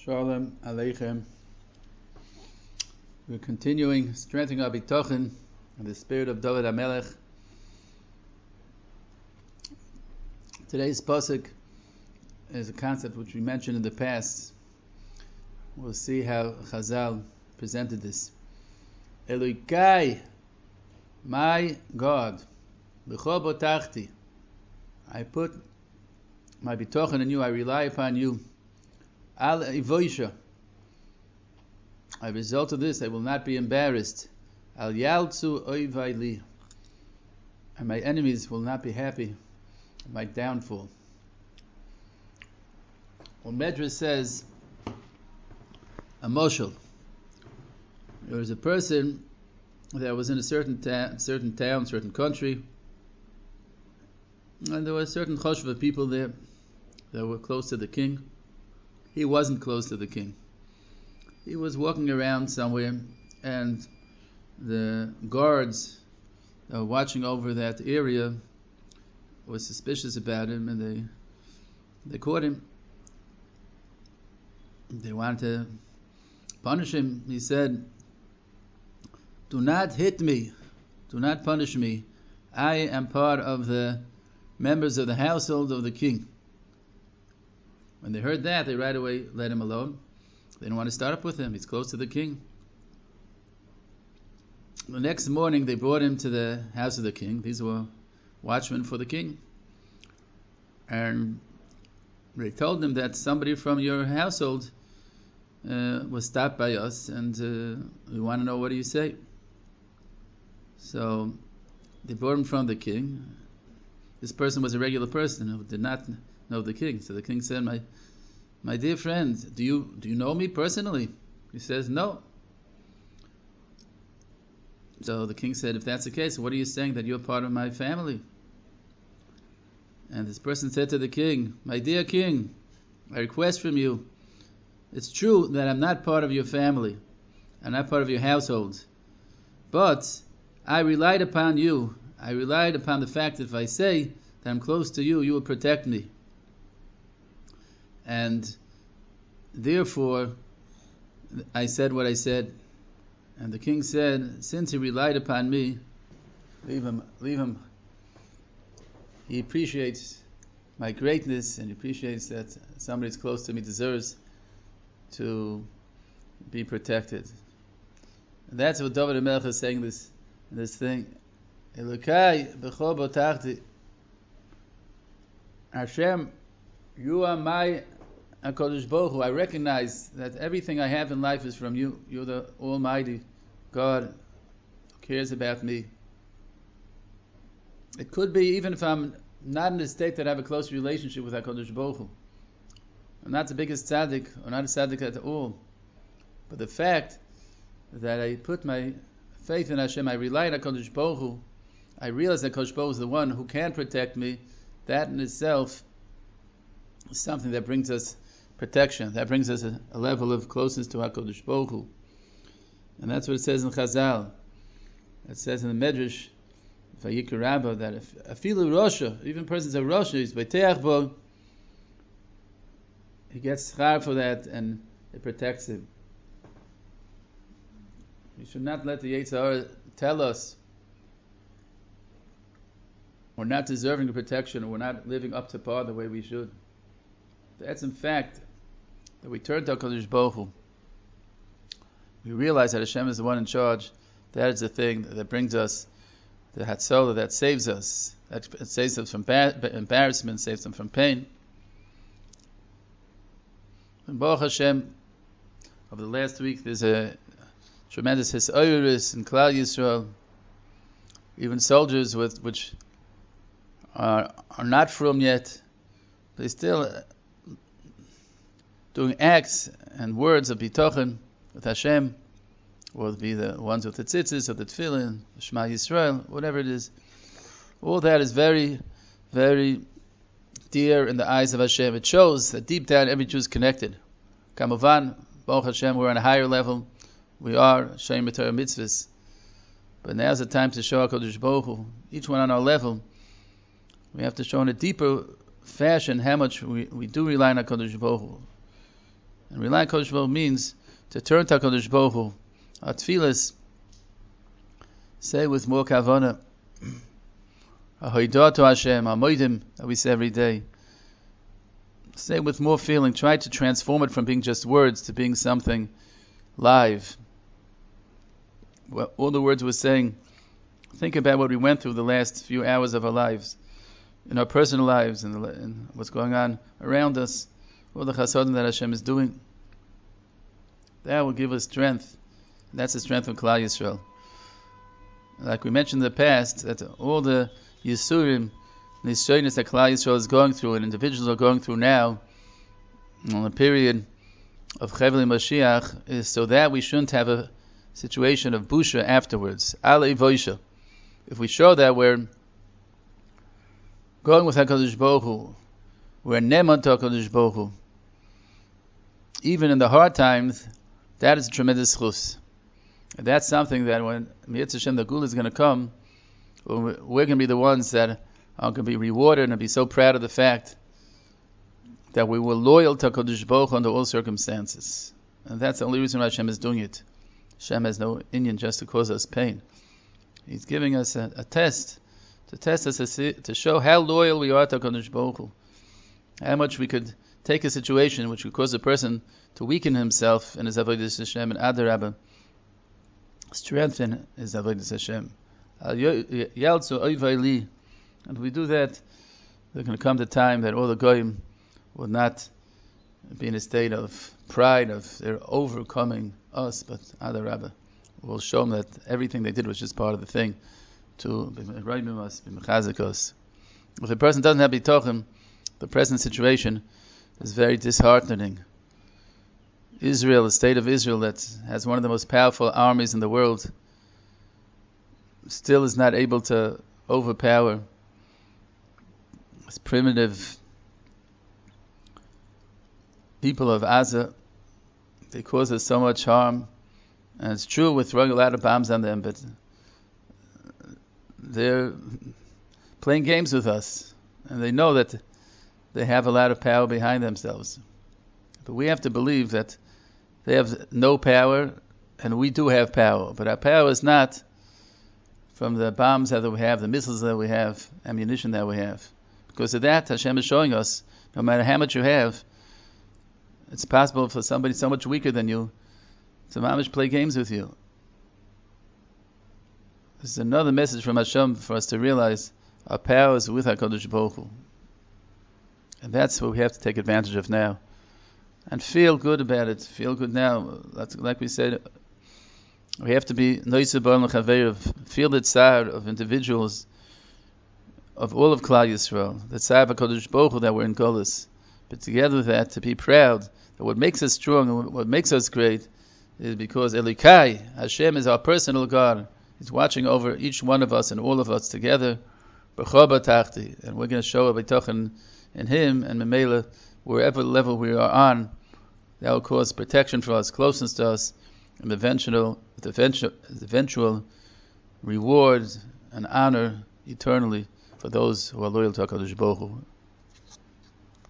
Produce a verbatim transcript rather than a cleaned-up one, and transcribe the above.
Shalom Aleichem. We're continuing strengthening our bitochen in the spirit of David HaMelech. Today's pasuk is a concept which we mentioned in the past. We'll see how Chazal presented this. Elokai, my God, b'chol botachti, I put my bitochen in you, I rely upon you. Al ivoisha, as a result of this, I will not be embarrassed. Al yaltzu oivai li, and my enemies will not be happy at my downfall. When Medrash says a moshel, there was a person that was in a certain ta- certain town, certain country, and there were certain choshva people there that were close to the king. He wasn't close to the king. He was walking around somewhere, and the guards that were watching over that area were suspicious about him, and they they caught him. They wanted to punish him. He said, "Do not hit me. Do not punish me. I am part of the members of the household of the king." When they heard that, they right away let him alone. They didn't want to start up with him. He's close to the king. The next morning, they brought him to the house of the king. These were watchmen for the king. And they told him that somebody from your household uh, was stopped by us, and uh, we want to know, what do you say? So they brought him from the king. This person was a regular person who did not know the king. So the king said, my my dear friend, do you do you know me personally? He says, no. So the king said, if that's the case, what are you saying, that you're part of my family? And this person said to the king, my dear king, I request from you, it's true that I'm not part of your family, I'm not part of your household, but I relied upon you. I relied upon the fact that if I say that I'm close to you, you will protect me. And therefore, I said what I said. And the king said, since he relied upon me, leave him, leave him. He appreciates my greatness, and he appreciates that somebody that's close to me deserves to be protected. And that's what David HaMelech is saying this, this thing. Elokai b'chol botachti, Hashem, you are my HaKadosh Baruch Hu. I recognize that everything I have in life is from you. You're the Almighty God who cares about me. It could be even if I'm not in a state that I have a close relationship with HaKadosh Baruch Hu. I'm not the biggest tzaddik, or not a tzaddik at all. But the fact that I put my faith in Hashem, I rely on HaKadosh Baruch Hu, I realize that HaKadosh Baruch Hu is the one who can protect me, that in itself is something that brings us protection. That brings us a, a level of closeness to HaKadosh Baruch Hu. And that's what it says in Chazal. It says in the Medrash, Vayikra Rabbah, that if afilu Rosha, even persons of Rosha, is Beteach Bo, he gets schar for that, and it protects him. We should not let the Yetzer Hara tell us we're not deserving of protection, or we're not living up to par the way we should. That's in fact that we turn to HaKadosh Baruch Hu. We realize that Hashem is the one in charge. That is the thing that brings us the Hatzolah, that saves us. That saves us from embarrassment, saves them from pain. In Baruch Hashem, over the last week, there's a tremendous hisoyrus in Klal Yisrael. Even soldiers with which are, are not from yet, they still doing acts and words of bitochen with Hashem, or it be the ones with the tzitzis, or the tefillin, Shema Yisrael, whatever it is. All that is very, very dear in the eyes of Hashem. It shows that deep down every Jew is connected. Kamovan, Baruch Hashem, we're on a higher level. We are Shem B'Torah Mitzvahs. But now's the time to show HaKadosh Baruch Hu, each one on our level. We have to show in a deeper fashion how much we, we do rely on HaKadosh Baruch Hu. And rely on HaKadosh Baruch Hu means to turn to HaKadosh Baruch Hu. Our tefillas say with more kavanah, Ahodah to Hashem, Amoidim, that we say every day. Say with more feeling. Try to transform it from being just words to being something live. Well, all the words we're saying, think about what we went through the last few hours of our lives, in our personal lives, and, and what's going on around us, all the chasadim that Hashem is doing. That will give us strength. That's the strength of Klal Yisrael. Like we mentioned in the past, that all the Yisurim, the Yisroinus that Klal Yisrael is going through, and individuals are going through now, on the period of Chevli Mashiach, is so that we shouldn't have a situation of busha afterwards. Alei voisha. If we show that we're going with HaKadosh Baruch Hu, we're neman to HaKadosh Baruch Hu, even in the hard times, that is a tremendous chus. And that's something that when Mi'etz Hashem, the Gula is going to come, we're going to be the ones that are going to be rewarded and be so proud of the fact that we were loyal to HaKadosh Baruch Hu under all circumstances. And that's the only reason why Hashem is doing it. Hashem has no Inyan just to cause us pain. He's giving us a, a test, to test us, to, see, to show how loyal we are to HaKadosh Baruch Hu. How much we could take a situation which would cause a person to weaken himself in his avodas Hashem, and Adarabah, strengthen his avodas Hashem. And we do that, there's going to come the time that all the goyim will not be in a state of pride of their overcoming us, but Adarabah, we'll show them that everything they did was just part of the thing to be mechazik us. If a person doesn't have bitochim, the present situation is very disheartening. Israel, the state of Israel that has one of the most powerful armies in the world, still is not able to overpower this primitive people of Gaza. They cause us so much harm. And it's true, we're throwing a lot of bombs on them, but they're playing games with us. And they know that they have a lot of power behind themselves. But we have to believe that they have no power, and we do have power. But our power is not from the bombs that we have, the missiles that we have, ammunition that we have. Because of that, Hashem is showing us, no matter how much you have, it's possible for somebody so much weaker than you to mamish play games with you. This is another message from Hashem for us to realize our power is with HaKadosh Baruch Hu. And that's what we have to take advantage of now. And feel good about it. Feel good now. Like we said, we have to be noiseh b'olam l'chaveirav. Feel the tzar of individuals, of all of Klal Yisrael, the tzar of HaKadosh Baruch Hu that we're in Golus. But together with that, to be proud that what makes us strong and what makes us great is because Elikai, Hashem, is our personal God. He's watching over each one of us and all of us together. B'choba tachti, and we're going to show a b'tochen in Him, and Memela, wherever level we are on, that will cause protection for us, closeness to us, and eventual, the eventual, the eventual reward and honor eternally for those who are loyal to HaKadosh Baruch Hu.